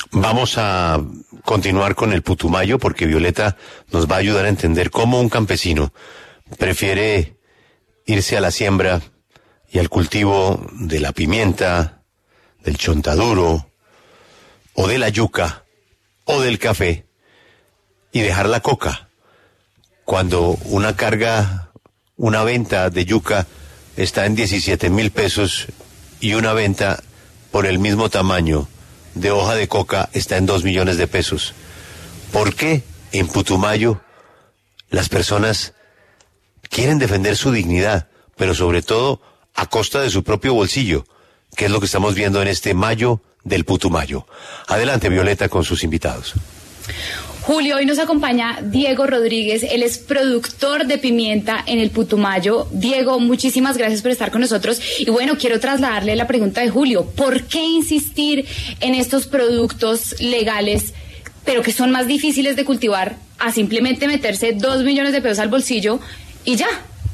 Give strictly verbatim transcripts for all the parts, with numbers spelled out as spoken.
Vamos a continuar con el Putumayo porque Violeta nos va a ayudar a entender cómo un campesino prefiere irse a la siembra y al cultivo de la pimienta, del chontaduro, o de la yuca, o del café, y dejar la coca. Cuando una carga, una venta de yuca está en diecisiete mil pesos y una venta por el mismo tamaño de hoja de coca está en dos millones de pesos. ¿Por qué en Putumayo las personas quieren defender su dignidad, pero sobre todo a costa de su propio bolsillo, que es lo que estamos viendo en este mayo del Putumayo? Adelante, Violeta, con sus invitados. Julio, hoy nos acompaña Diego Rodríguez, él es productor de pimienta en el Putumayo. Diego, muchísimas gracias por estar con nosotros. Y bueno, quiero trasladarle la pregunta de Julio, ¿por qué insistir en estos productos legales, pero que son más difíciles de cultivar, a simplemente meterse dos millones de pesos al bolsillo y ya?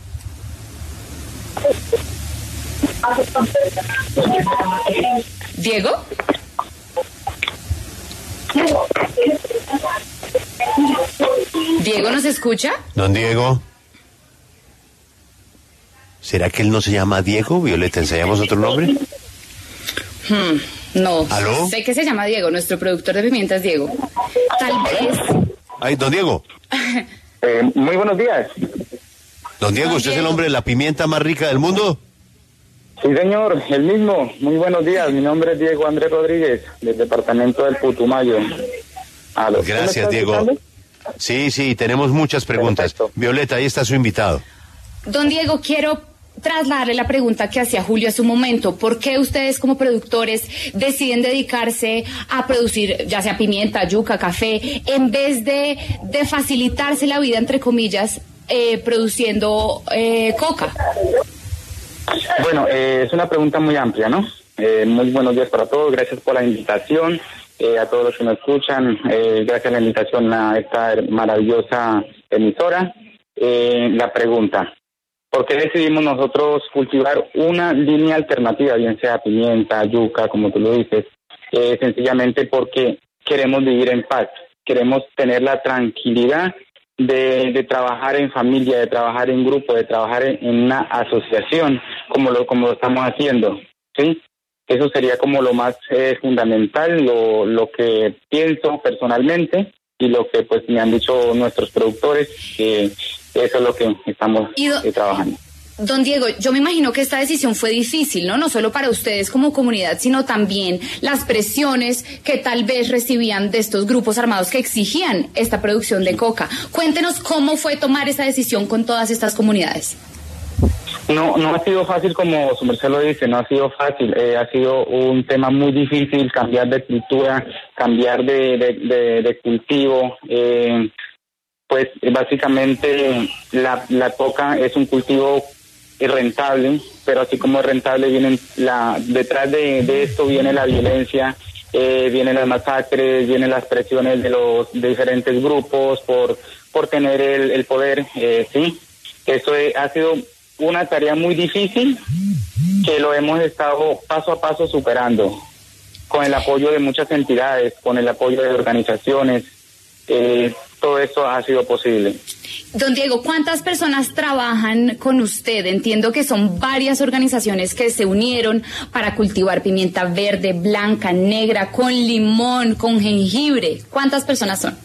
¿Diego? ¿Diego nos escucha? Don Diego. ¿Será que él no se llama Diego? Violeta, ¿ensayamos otro nombre? Hmm, no. ¿Aló? Sé que se llama Diego, nuestro productor de pimientas, Diego. Tal vez... Ay, don Diego. Eh, muy buenos días. Don Diego, Don ¿usted Diego. es el hombre de la pimienta más rica del mundo? Sí, señor, el mismo. Muy buenos días. Mi nombre es Diego Andrés Rodríguez, del departamento del Putumayo. Aló. ¿Sí me Gracias, está Diego. escuchando? Sí, sí, tenemos muchas preguntas. Perfecto. Violeta, ahí está su invitado. Don Diego, quiero trasladarle la pregunta que hacía Julio hace un momento. ¿Por qué ustedes como productores deciden dedicarse a producir ya sea pimienta, yuca, café, en vez de, de facilitarse la vida, entre comillas, eh, produciendo eh, coca? Bueno, eh, es una pregunta muy amplia, ¿no? Eh, muy buenos días para todos. Gracias por la invitación. Eh, a todos los que nos escuchan, eh, gracias a la invitación a esta maravillosa emisora. Eh, la pregunta, ¿por qué decidimos nosotros cultivar una línea alternativa, bien sea pimienta, yuca, como tú lo dices? Eh, sencillamente porque queremos vivir en paz, queremos tener la tranquilidad de, de trabajar en familia, de trabajar en grupo, de trabajar en, en una asociación, como lo, como lo estamos haciendo, ¿sí? Eso sería como lo más eh, fundamental, lo, lo que pienso personalmente y lo que pues me han dicho nuestros productores, que eso es lo que estamos Y do- eh, trabajando. Don Diego, yo me imagino que esta decisión fue difícil, ¿no? No solo para ustedes como comunidad, sino también las presiones que tal vez recibían de estos grupos armados que exigían esta producción de coca. Cuéntenos cómo fue tomar esa decisión con todas estas comunidades. No, no ha sido fácil, como su merced lo dice, no ha sido fácil, eh, ha sido un tema muy difícil, cambiar de cultura, cambiar de, de, de, de cultivo, eh, pues básicamente la, la coca es un cultivo rentable, pero así como es rentable, vienen la, detrás de, de esto viene la violencia, eh, vienen las masacres, vienen las presiones de los de diferentes grupos por, por tener el, el poder, eh, sí, eso eh, ha sido una tarea muy difícil que lo hemos estado paso a paso superando con el apoyo de muchas entidades, con el apoyo de organizaciones, eh, todo esto ha sido posible. Don Diego, ¿cuántas personas trabajan con usted? Entiendo que son varias organizaciones que se unieron para cultivar pimienta verde, blanca, negra, con limón, con jengibre. ¿Cuántas personas son?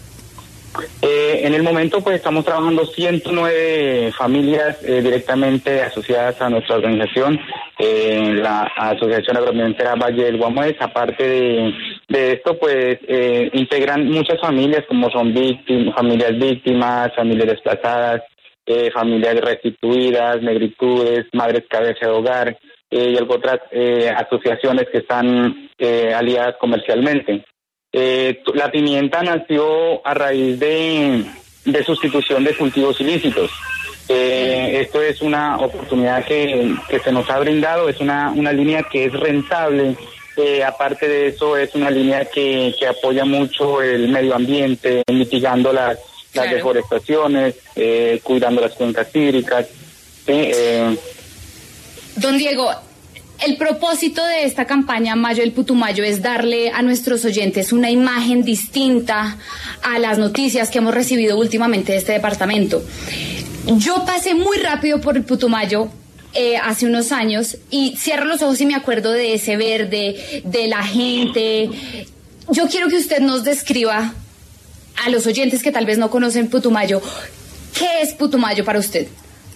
Eh, en el momento pues estamos trabajando ciento nueve familias eh, directamente asociadas a nuestra organización, eh, la Asociación Agroalimentera Valle del Guamués. Aparte de, de esto pues eh, integran muchas familias como son víctimas, familias víctimas, familias desplazadas, eh, familias restituidas, negritudes, madres cabeza de hogar eh, y algo otras eh, asociaciones que están eh, aliadas comercialmente. Eh, la pimienta nació a raíz de, de sustitución de cultivos ilícitos. Eh, esto es una oportunidad que, que se nos ha brindado, es una, una línea que es rentable. Eh, aparte de eso, es una línea que, que apoya mucho el medio ambiente, mitigando las, las Claro. deforestaciones, eh, cuidando las cuencas hídricas. ¿sí? Eh, Don Diego, El propósito de esta campaña Mayo del Putumayo es darle a nuestros oyentes una imagen distinta a las noticias que hemos recibido últimamente de este departamento. Yo pasé muy rápido por el Putumayo eh, hace unos años y cierro los ojos y me acuerdo de ese verde, de la gente. Yo quiero que usted nos describa a los oyentes que tal vez no conocen Putumayo, ¿qué es Putumayo para usted?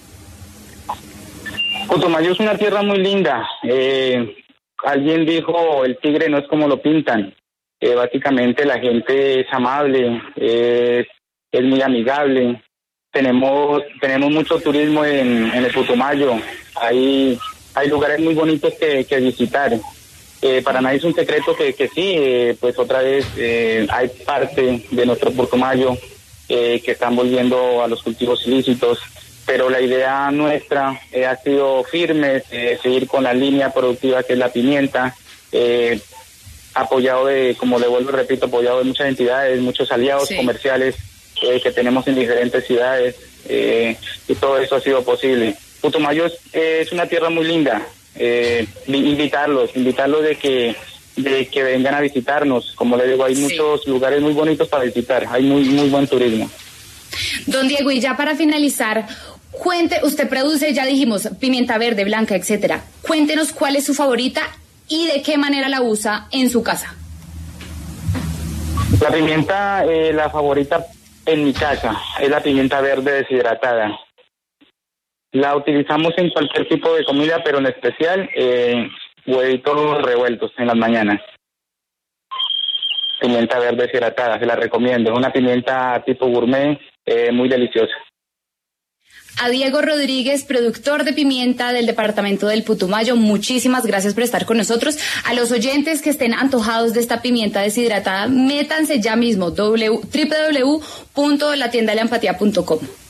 Putumayo es una tierra muy linda. Eh, alguien dijo, el tigre no es como lo pintan. Eh, básicamente la gente es amable, eh, es muy amigable. Tenemos tenemos mucho turismo en, en el Putumayo. Hay, hay lugares muy bonitos que, que visitar. Eh, para nadie es un secreto que, que sí, eh, pues otra vez eh, hay parte de nuestro Putumayo eh, que están volviendo a los cultivos ilícitos. Pero la idea nuestra eh, ha sido firme, eh, seguir con la línea productiva que es la pimienta, eh, apoyado de, como le vuelvo y repito, apoyado de muchas entidades, muchos aliados sí. comerciales eh, que tenemos en diferentes ciudades, eh, y todo eso ha sido posible. Putumayo es, eh, es una tierra muy linda, eh, invitarlos, invitarlos de que de que vengan a visitarnos. Como le digo, hay sí. muchos lugares muy bonitos para visitar, hay muy muy buen turismo. Don Diego, y ya para finalizar, cuente, usted produce, ya dijimos, pimienta verde, blanca, etcétera. Cuéntenos cuál es su favorita y de qué manera la usa en su casa. La pimienta, eh, la favorita en mi casa, es la pimienta verde deshidratada. La utilizamos en cualquier tipo de comida, pero en especial eh, huevitos revueltos en las mañanas. Pimienta verde deshidratada, se la recomiendo. Es una pimienta tipo gourmet, eh, muy deliciosa. A Diego Rodríguez, productor de pimienta del departamento del Putumayo, muchísimas gracias por estar con nosotros. A los oyentes que estén antojados de esta pimienta deshidratada, métanse ya mismo, doble u doble u doble u punto la tienda de la empatía punto com.